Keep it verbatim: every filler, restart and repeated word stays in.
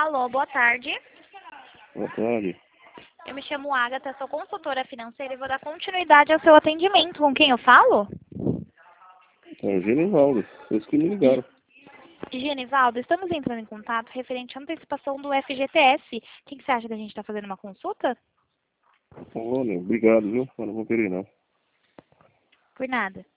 Alô, boa tarde. Boa tarde. Eu me chamo Agatha, sou consultora financeira e vou dar continuidade ao seu atendimento. Com quem eu falo? É o Genivaldo. Vocês que me ligaram. Genivaldo, estamos entrando em contato referente à antecipação do F G T S. O que que você acha da gente estar fazendo uma consulta? Olha, obrigado, viu? Eu não vou querer, não. Por nada.